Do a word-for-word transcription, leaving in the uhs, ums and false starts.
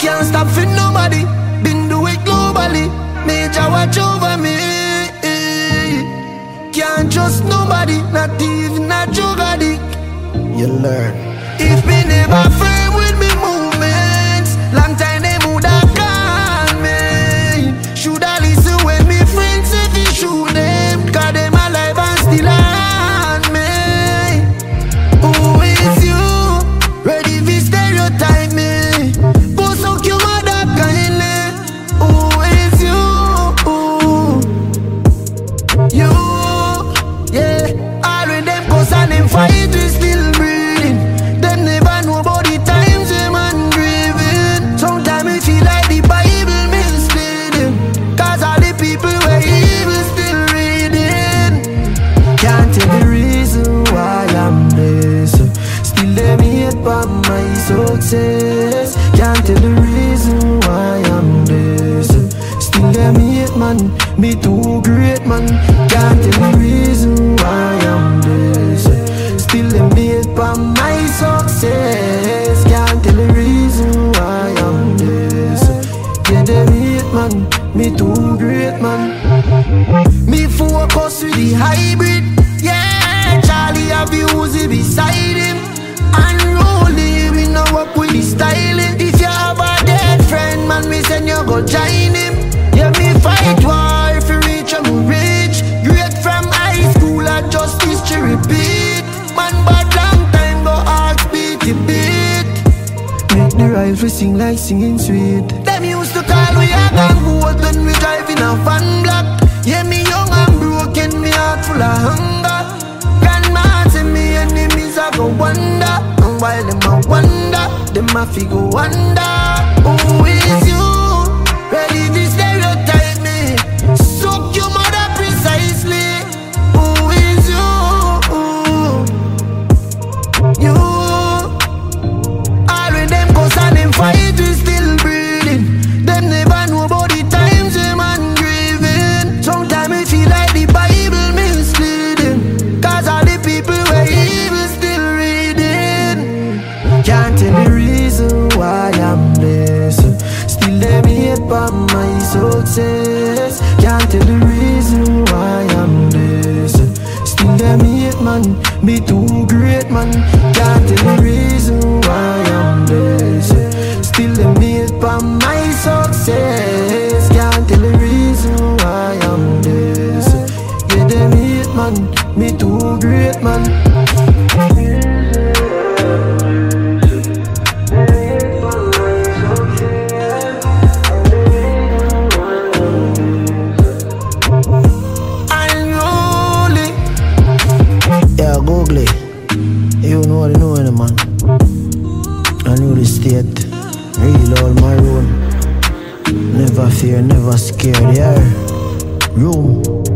can't stop for nobody. Been do it globally. Major watch over me. Can't trust nobody, not even a drug addict. You learn. If me never firm with me movements, long time they woulda call me. Shoulda listen when me friends say fi shoot them, 'cause them alive and still on me. Who is you? Ready fi stereotype me? Go suck your mother kindly. Who is you? You, yeah. All of them cause and them fight we still breathing. Them never know about the times them man grieving. Sometimes it feel like the Bible misleading, 'cause all the people were evil still reading. Can't tell the reason why I'm this. Still them hate by my success. Can't tell the reason why I'm this. Still them hate man, me too great man. Can't tell the reason why I'm this. Still them hate by my success. Can't tell the reason why I'm this. Yeah, them hate man, me too great man. Me focus with the hybrid. Yeah, Charlie have the Uzi beside him. Unruly, we know up with the styling. If you have a dead friend, man, me send you go join him. Yeah, me fight war if you reach, I'm rich. Great from high school, I just history repeat. Man, but long time go hard beat the beat. Make the rifle sing like singing sweet. Them used to call we a gang goat when we drive in a van block. Yeah, me young and broken, me heart full of hunger. Grandma say me enemies a go wonder, and while them a wonder, them a fi go wonder. Who is you? Ready to stereotype me? Suck your mother precisely. Who is you? You. All of them cause and them fight we still breathing. Them never know about the times them man grieving. Sometimes it feel like the Bible misleading, 'cause all the people were evil still reading. Can't tell the reason why I'm this. Still them hate by my success. Can't tell the reason why I'm this. Still them hate man, me too great man. Can't tell the reason why I'm this. Still them hate by my success. Can't tell the reason why I'm this. Yeah, them hate man, me too great man. Google it. You know what you know, any man. I knew the state. Real all my own. Never fear, never scared. Yeah. Room.